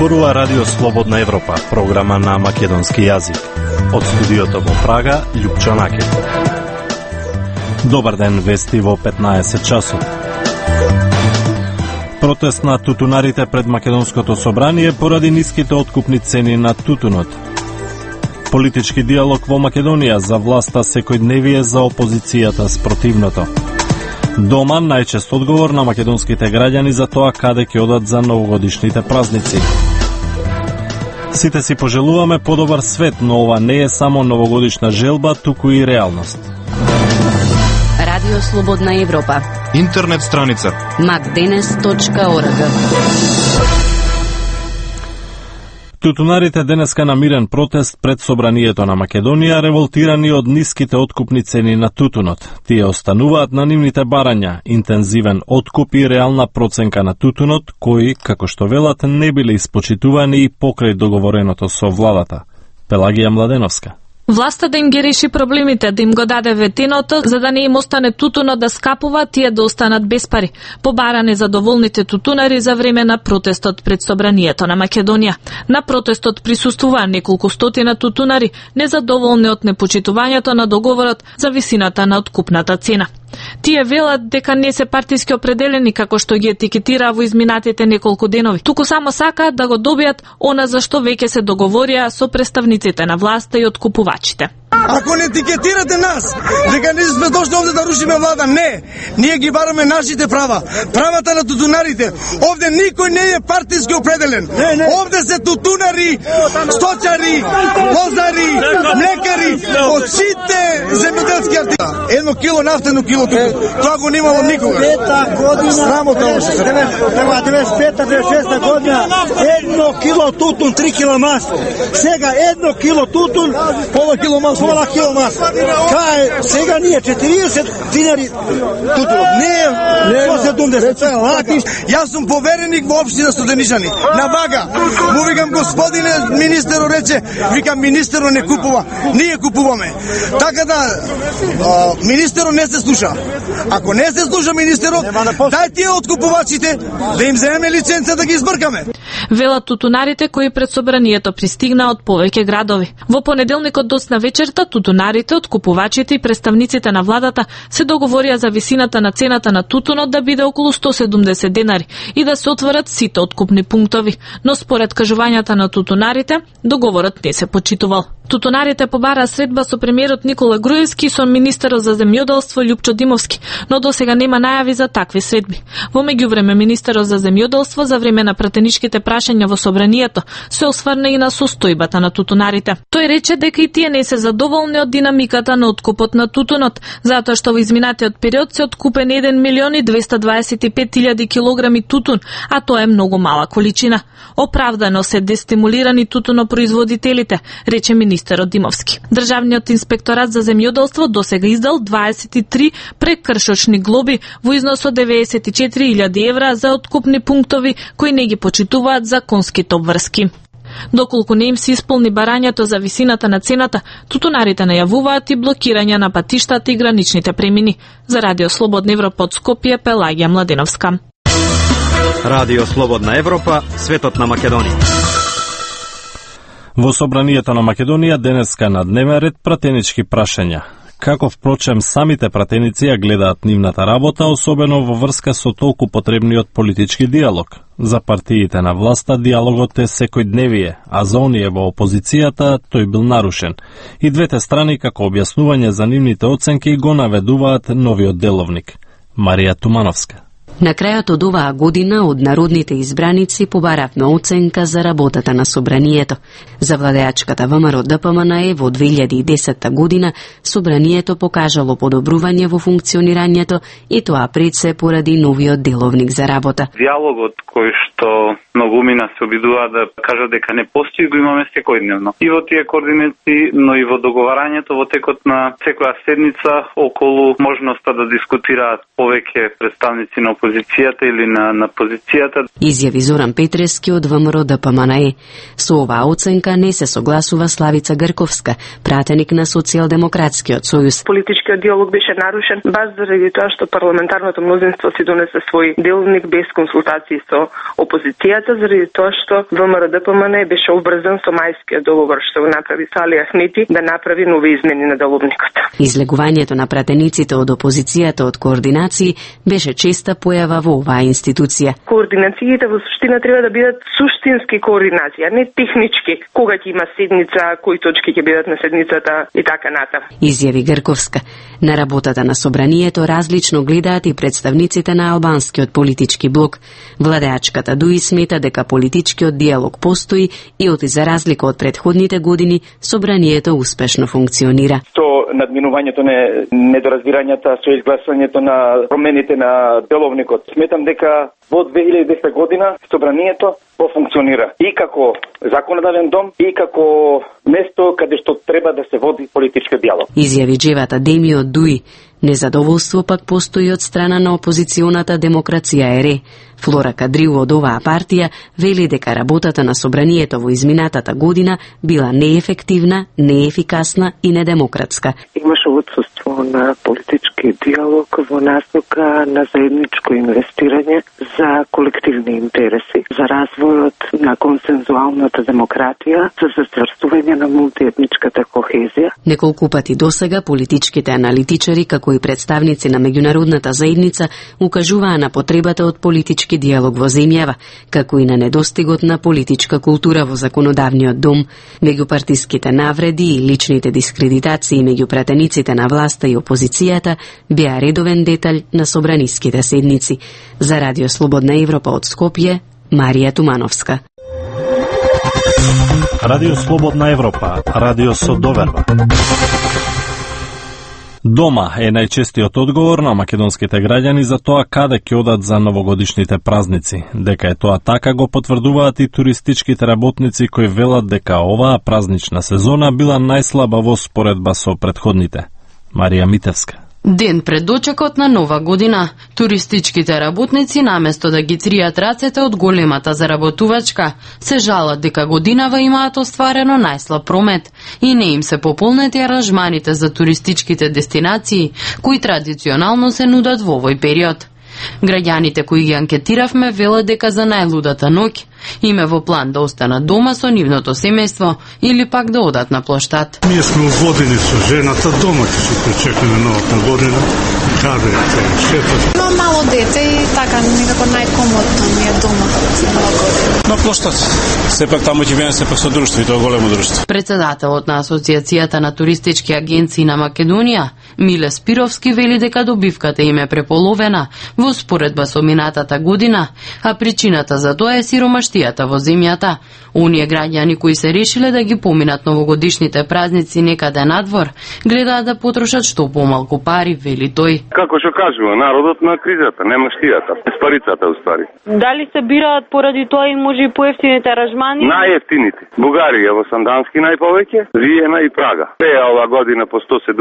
зборува Радио Слободна Европа, програма на македонски јазик. Од студиото во Прага, Љупчо Накет. Добар ден, вести во 15 часот. Протест на тутунарите пред Македонското собрание поради ниските откупни цени на тутунот. Политички диалог во Македонија за власта секојдневие за опозицијата спротивното. Дома најчест одговор на македонските граѓани за тоа каде ќе одат за новогодишните празници. Сите си пожелуваме подобар свет, но ова не е само новогодишна желба, туку и реалност. Радио Слободна Европа. Интернет страница macdenes.org. Тутунарите денеска на мирен протест пред собранието на Македонија, револтирани од ниските откупни цени на тутунот. Тие остануваат на нивните барања, интензивен откуп и реална проценка на тутунот, кои, како што велат, не биле испочитувани и покрај договореното со владата. Пелагија Младеновска. Власта да им ги реши проблемите, да им го даде ветеното, за да не им остане тутунот да скапува, тие да останат без пари. Побаране задоволните тутунари за време на протестот пред собранието на Македонија. На протестот присуствуваа неколку стотина тутунари, незадоволни од непочитувањето на договорот за висината на откупната цена. Тие велат дека не се партиски определени како што ги етикетираа во изминатите неколку денови. Туку само сакаат да го добијат она за што веќе се договорија со представниците на власта и откупувачите. Ако не етикетирате нас, дека не сме дошли овде да рушиме влада, не. Ние ги бараме нашите права, правата на тутунарите. Овде никој не е партиски определен. Овде се тутунари, сточари, лозари, млекари, од сите земјоделски артикули. 1 кило нафта, 1 кило тутун. Тоа го немало никога. Срамота още. 95-96 година 1 кило тутун, 3 кило масло. Сега 1 кило тутун, пола кило масло. Пола кило масло. Сега ние 40 динари тутун. Не 170. Тоа е латиш. Јас сум повереник во општина Студеничани. На вага. Му викам господине министерот рече, викам министерот не купува. Ние купуваме. Така да министерот не се слуша. Ако не се слуша министерот, дај тие откупувачите да им земеме лиценца да ги избркаме. Велат тутунарите кои пред собранието пристигнаа од повеќе градови. Во понеделникот досна вечерта тутунарите, откупувачите и представниците на владата се договорија за висината на цената на тутунот да биде околу 170 денари и да се отворат сите откупни пунктови, но според кажувањата на тутунарите, договорот не се почитувал. Тутунарите побараа средба со премиерот Никола Груевски и со министерот за земјоделство Љупчо Димовски, но досега нема најави за такви средби. Во меѓувреме министерот за земјоделство за време на пратеничките прашања во собранието се осврна и на состојбата на тутунарите. Тој рече дека и тие не се задоволни од динамиката на откупот на тутунот, затоа што во изминатиот период се откупен 1.225.000 килограми тутун, а тоа е многу мала количина. Оправдано се дестимулирани тутунопроизводителите, рече министерот Димовски. Државниот инспекторат за земјоделство досега издал 23 прекршочни глоби во износ од 94.000 евра за откупни пунктови кои не ги почитуваат законските обврски. Доколку не им се исполни барањето за висината на цената, тутунарите најавуваат и блокирање на патиштата и граничните премини. За Радио Слободна Европа од Скопје, Пелагија Младеновска. Радио Слободна Европа, светот на Македонија. Во собранието на Македонија денеска на дневен ред пратенички прашања. Како впрочем самите пратеници ја гледаат нивната работа, особено во врска со толку потребниот политички диалог. За партиите на власта диалогот е секојдневие, а за оние во опозицијата тој бил нарушен. И двете страни како објаснување за нивните оценки го наведуваат новиот деловник. Марија Тумановска. На крајот од оваа година од народните избраници побаравме оценка за работата на собранието. За владеачката ВМРО ДПМН во 2010 година собранието покажало подобрување во функционирањето и тоа пред се поради новиот деловник за работа. Диалогот кој што многумина се обидува да кажа дека не постои, го имаме секојдневно. И во тие координации, но и во договарањето во текот на секоја седница околу можноста да дискутираат повеќе представници на опозицијата или на позицијата. Изјави Зоран Петрески од ВМРО ДПМНЕ. Со оваа оценка не се согласува Славица Грковска, пратеник на Социјалдемократскиот сојуз. Политичкиот диалог беше нарушен баш заради тоа што парламентарното мнозинство си донесе свој делник без консултации со опозицијата, заради тоа што ВМРО ДПМНЕ беше обврзан со мајскиот договор што го направи Сали Ахмети да направи нови измени на деловникот. Излегувањето на пратениците од опозицијата од координации беше честа појава во оваа институција. Координациите во суштина треба да бидат суштински координации, а не технички. Кога ќе има седница, кои точки ќе бидат на седницата и така натаму. Изјави Грковска. На работата на собранието различно гледаат и представниците на албанскиот политички блок. Владеачката ДУИ смета дека политичкиот диалог постои и за разлика од претходните години собранието успешно функционира. Надминувањето на недоразбирањата со изгласувањето на промените на деловникот. Сметам дека во 2010 година собранието функционира и како законодавен дом и како место каде што треба да се води политички диалог. Изјави Джевата Деми од ДУИ. Незадоволство пак постои од страна на опозиционата Демокрација ЕРЕ. Флора Кадрил од оваа партија вели дека работата на собранието во изминатата година била неефективна, неефикасна и недемократска. Имаше отсуство на политички диалог во насока на заедничко инвестирање за колективни интереси, за развојот на консензуалната демократија, за засврстување на мултиетничката кохезија. Неколку пати досега политичките аналитичари како и представници на меѓународната заедница укажуваа на потребата од политички диалог во земјава, како и на недостигот на политичка култура во законодавниот дом, меѓупартиските навреди и личните дискредитации меѓу пратениците на власта и опозицијата беа редовен деталј на собраниските седници. За Радио Слободна Европа од Скопје, Марија Тумановска. Радио Слободна Европа, радио со доверба. Дома е најчестиот одговор на македонските граѓани за тоа каде ќе одат за новогодишните празници. Дека е тоа така го потврдуваат и туристичките работници кои велат дека оваа празнична сезона била најслаба во споредба со претходните. Марија Митевска. Ден пред дочекот на нова година, туристичките работници наместо да ги тријат рацете од големата заработувачка, се жалат дека годинава имаат остварено најслаб промет и не им се пополнети аранжманите за туристичките дестинации, кои традиционално се нудат во овој период. Граѓаните кои ги анкетиравме велат дека за најлудата ноќ им е во план да останат дома со нивното семејство или пак да одат на плоштад. Ние сме уводени со жената дома, ќе се пречекаме новата година. Каде е шефот? Имам мало дете и така некако најкомодно ми е дома. На плоштад. Сепак таму ќе биде сепак со друштво и тоа големо друштво. Председателот на Асоцијацијата на туристички агенции на Македонија, Миле Спировски, вели дека добивката им е преполовена во споредба со минатата година, а причината за тоа е сиромаштијата во земјата. Оние граѓани кои се решиле да ги поминат новогодишните празници некаде надвор, гледаат да потрошат што помалку пари, вели тој. Како што кажува, народот на кризата, не маштијата, парицата уствари. Дали се бираат поради тоа и може и поевтините аранжмани? Најевтините. Бугарија во Сандански најповеќе, Виена и Прага. Пеа ова година по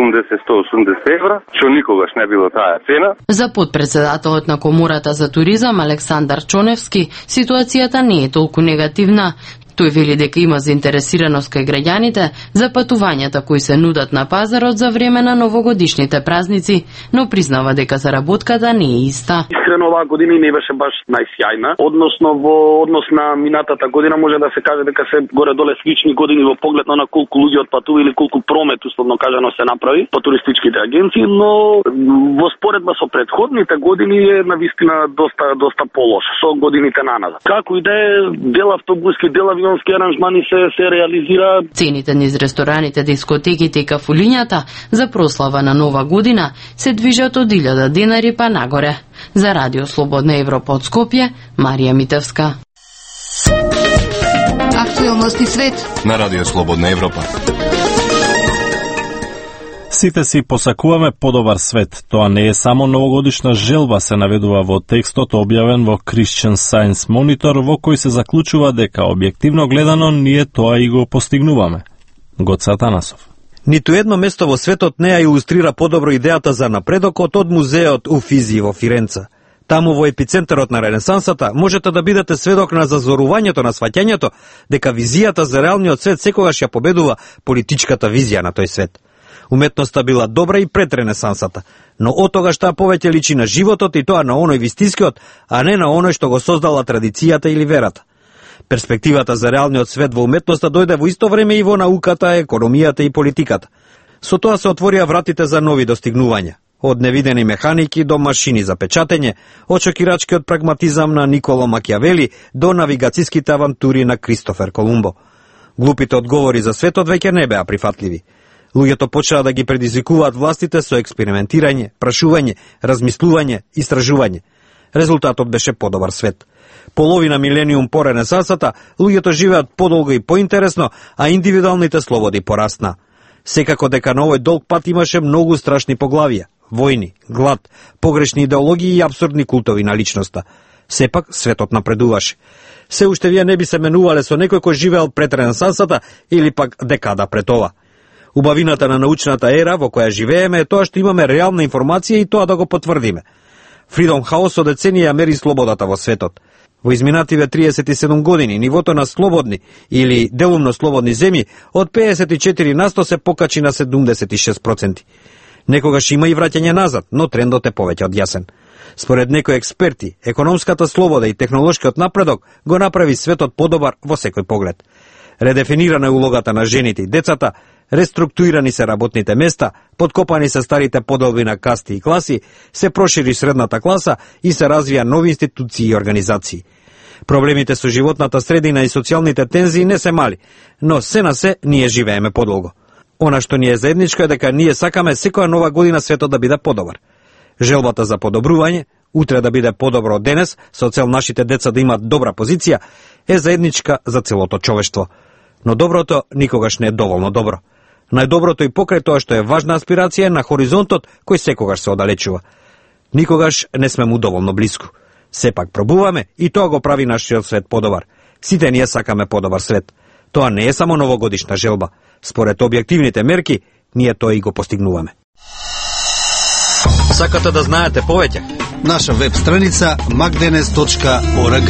170-180 евра, што никогаш не било таа цена. За подпредседателот на Комората за туризам Александар Чоневски, ситуацијата не е толку негативна. Тој вели дека има заинтересираност кај граѓаните за патувањата кои се нудат на пазарот за време на новогодишните празници, но признава дека заработката не е иста. Искрено оваа година не беше баш најсјајна, односно во однос на минатата година може да се каже дека се горе-доле слични години во поглед на колку луѓе отпатува или колку промет условно кажано се направи по туристичките агенции, но во споредба со претходните години е навистина доста полош со годините наназад. Како и да е, дел автобуски, дел авионски аранжмани се реализира. Цените низ рестораните, дискотеките и кафулињата за прослава на нова година се движат од 1000 денари па нагоре. За Радио Слободна Европа од Скопје, Марија Митевска. Актуелности свет на Радио Слободна Европа. Сите си посакуваме подобар свет. Тоа не е само новогодишна желба, се наведува во текстот објавен во Christian Science Monitor, во кој се заклучува дека објективно гледано ние тоа и го постигнуваме. Гоце Атанасов. Ниту едно место во светот не ја илустрира подобро идејата за напредокот од музеот Уфизи во Фиренца. Таму во епицентарот на Ренесансата можете да бидете сведок на зазорувањето на сваќањето дека визијата за реалниот свет секогаш ја победува политичката визија на тој свет. Уметноста била добра и пред Ренесансата, но од тогаш таа повеќе личи на животот и тоа на оној вистинскиот, а не на оној што го создала традицијата или верата. Перспективата за реалниот свет во уметноста дојде во исто време и во науката, економијата и политиката. Со тоа се отворија вратите за нови достигнувања. Од невидени механики до машини за печатење, од шокирачкиот прагматизам на Николо Макијавели до навигацијските авантури на Кристофер Колумбо. Глупите одговори за светот веќе не беа прифатливи. Луѓето почнаа да ги предизвикуваат властите со експериментирање, прашување, размислување, истражување. Резултатот беше подобар свет. Половина милениум по Ренесансата, луѓето живеат подолго и поинтересно, а индивидуалните слободи пораснаа. Секако дека на овој долг пат имаше многу страшни поглавија, војни, глад, погрешни идеологии и апсурдни култови на личноста. Сепак светот напредуваше. Се уште вие не би се менувале со некој кој живеел пред Ренесансата или пак декада пред ова. Убавината на научната ера во која живееме е тоа што имаме реална информација и тоа да го потврдиме. Фридом Хаус со деценија мери слободата во светот. Во изминативе 37 години нивото на слободни или делумно слободни земји од 54 на 100 се покачи на 76%. Некогаш има и враќање назад, но трендот е повеќе од јасен. Според некои експерти, економската слобода и технолошкиот напредок го направи светот подобар во секој поглед. Редефинирана е улогата на жените и децата, реструктурирани се работните места, подкопани се старите поделби на касти и класи, се прошири средната класа и се развија нови институции и организации. Проблемите со животната средина и социјалните тензии не се мали, но се на се ние живееме подолго. Она што ни е заедничко е дека ние сакаме секоја нова година светот да биде подобар. Желбата за подобрување, утре да биде подобро од денес, со цел нашите деца да имаат добра позиција, е заедничка за целото човештво. Но доброто никогаш не е доволно добро. Најдоброто и покрај тоа што е важна аспирација е на хоризонтот кој секогаш се оддалечува. Никогаш не сме му доволно блиску. Сепак пробуваме и тоа го прави нашиот свет подобар. Сите ние сакаме подобар свет. Тоа не е само новогодишна желба. Според објективните мерки, ние тоа и го постигнуваме. Сакате да знаете повеќе? Наша веб страница magdenes.org.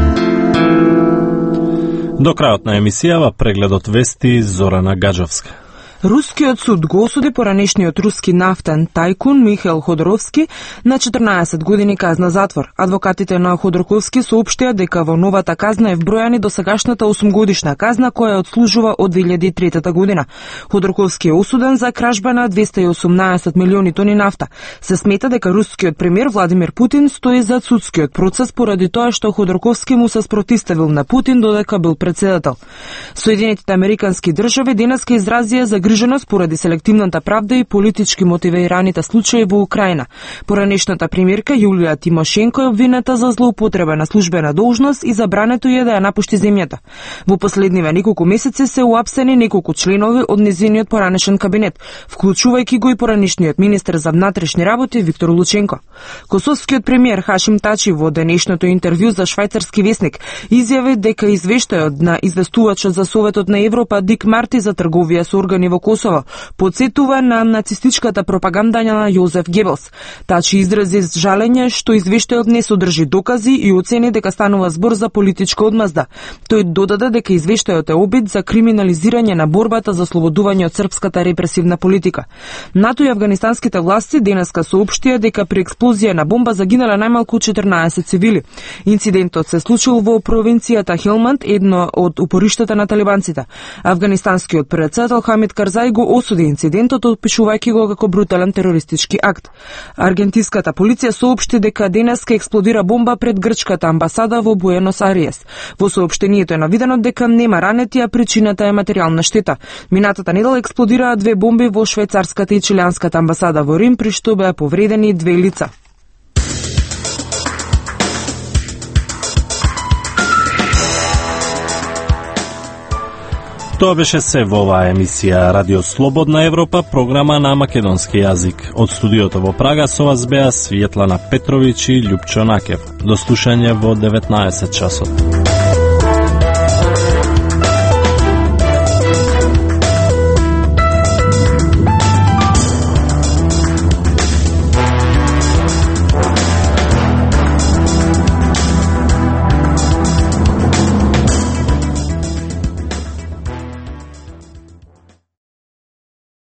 До крајот на емисијава прегледот вести Зорана Гаджовска. Рускиот суд го осуди поранешниот руски нафтен тајкун Михаил Ходоровски на 14 години казна затвор. Адвокатите на Ходорковски соопштија дека во новата казна е вбројани досегашната 8-годишна казна која одслужува од 2003 година. Ходорковски е осуден за кражба на 218 милиони тони нафта. Се смета дека рускиот премиер Владимир Путин стои зад судскиот процес поради тоа што Ходорковски му се спротивставил на Путин додека бил председател. Соединетите американски држави денеска изразија загриженост поради селективната правда и политички мотивираните случаи во Украина. Поранешната премиерка Јулија Тимошенко е обвинета за злоупотреба на службена должност и забрането е да ја напушти земјата. Во последниве неколку месеци се уапсени неколку членови од незиниот поранешен кабинет, вклучувајќи го и поранешниот министер за внатрешни работи Виктор Лученко. Косовскиот премиер Хашим Тачи во денешното интервју за швајцарски весник изјави дека извештајот на известувачот за Советот на Европа Дик Марти за трговија со органи во Косово подсетува на нацистичката пропаганда на Јозеф Гебелс. Тачи изрази жалење што извештајот не содржи докази и оцени дека станува збор за политичка одмазда. Тој додаде дека извештајот е обид за криминализирање на борбата за ослободување од српската репресивна политика. НАТО и афганистанските власти денеска соопштија дека при експлозија на бомба загинале најмалку 14 цивили. Инцидентот се случил во провинцијата Хелманд, едно од упориштата на талибанците. Афганистанскиот председател Хамид Карзај го осуди инцидентот, опишувајќи го како брутален терористички акт. Аргентинската полиција соопшти дека денеска експлодира бомба пред грчката амбасада во Буенос Ариес. Во соопштението е навидено дека нема ранети, а причината е материјална штета. Минатата недела експлодираа 2 бомби во швајцарската и чилеанската амбасада во Рим, при што беа повредени 2 лица. Тоа беше се во оваа емисија Радио Слободна Европа, програма на македонски јазик. Од студиото во Прага со вас беа Светлана Петровиќ и Љупчо Накев. До слушање во 19 часот.